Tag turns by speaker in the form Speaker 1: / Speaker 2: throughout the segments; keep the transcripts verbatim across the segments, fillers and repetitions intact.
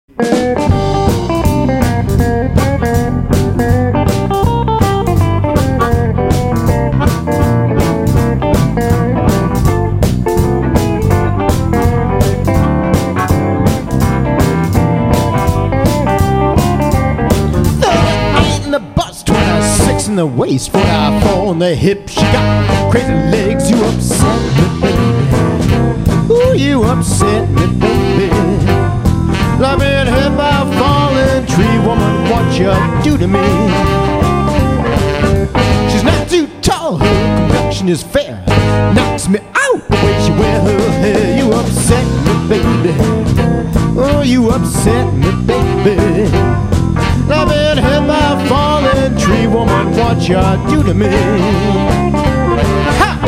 Speaker 1: In the waist, foot I fall in the hip. She got crazy legs. You upset me, baby. Ooh, you upset me, baby. Like being hit by a falling tree. Woman, what you do to me? She's not too tall, her complexion is fair. Knocks me out the way she wear her hair. You upset me, baby. Oh, you upset me, baby. I've been hit by a falling tree. Woman, what you do to me? Ha!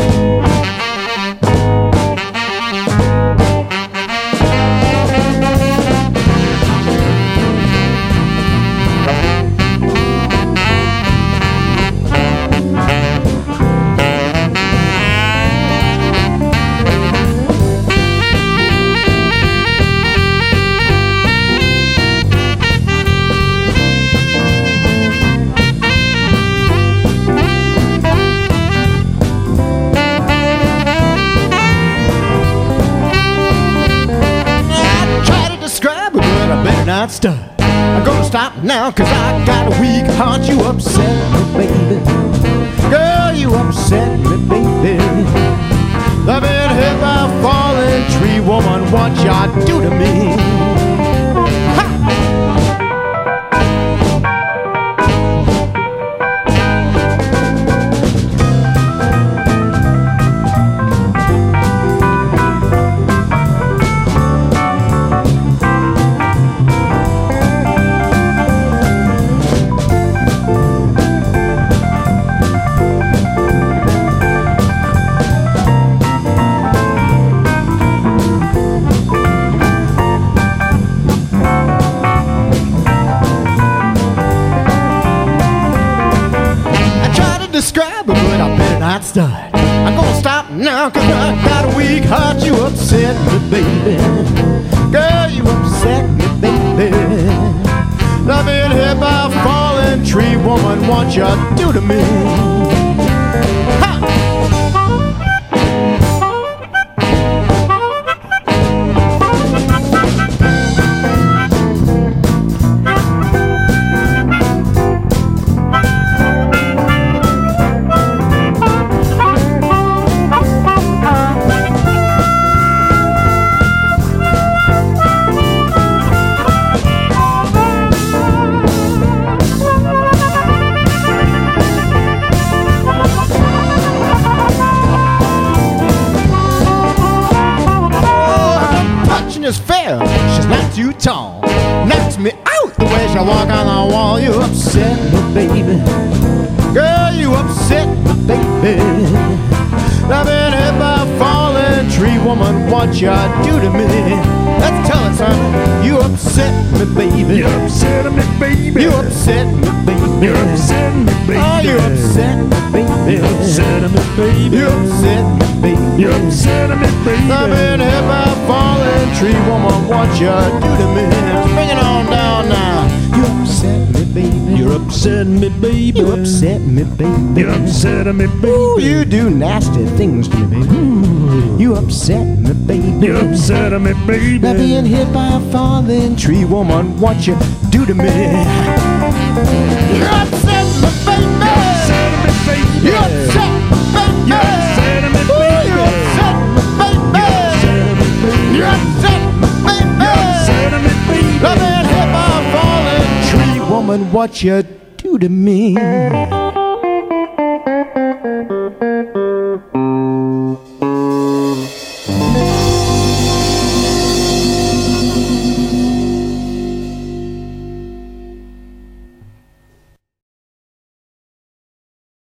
Speaker 1: Not stop. I'm gonna stop now, cause I got a weak heart. You upset me, baby. Girl, you upset me, baby. I've been hit by a falling tree. Woman, what you do to me? Ha! Describe it, but I better not start. I'm gonna stop now, cause I got a weak heart. You upset me, baby. Girl, you upset me, baby. I've been hit by a falling tree. Woman, what you do to me? Ha! Is fair, she's not too tall. Knocks me out the way she walk on the wall. You upset me, baby. Girl, you upset me, baby. I've been hit by a falling tree. Woman, what you do to me? Let's tell it, son. You upset me, baby.
Speaker 2: You upset me, baby.
Speaker 1: You upset me, baby.
Speaker 2: You upset me, baby.
Speaker 1: Oh, you upset me, baby.
Speaker 2: You upset me, baby.
Speaker 1: You upset me, baby.
Speaker 2: You upset me, baby.
Speaker 1: I've been hit by a falling tree. Woman, what you do to me? Bring it on down now. You upset me, baby.
Speaker 2: You upset me, baby.
Speaker 1: You upset me, baby.
Speaker 2: You upset me, baby.
Speaker 1: Ooh, you do nasty things to me, baby. Ooh, you upset me, baby.
Speaker 2: You upset me, baby.
Speaker 1: Now being hit by a falling tree. Woman, what you do to me? You upset me, baby.
Speaker 2: You upset me, baby.
Speaker 1: You upset me, baby.
Speaker 2: You upset me, baby.
Speaker 1: Ooh, you upset me, baby. You upset me, baby.
Speaker 2: You upset me, baby.
Speaker 1: Now being hit by a falling tree. Woman, what you do to me?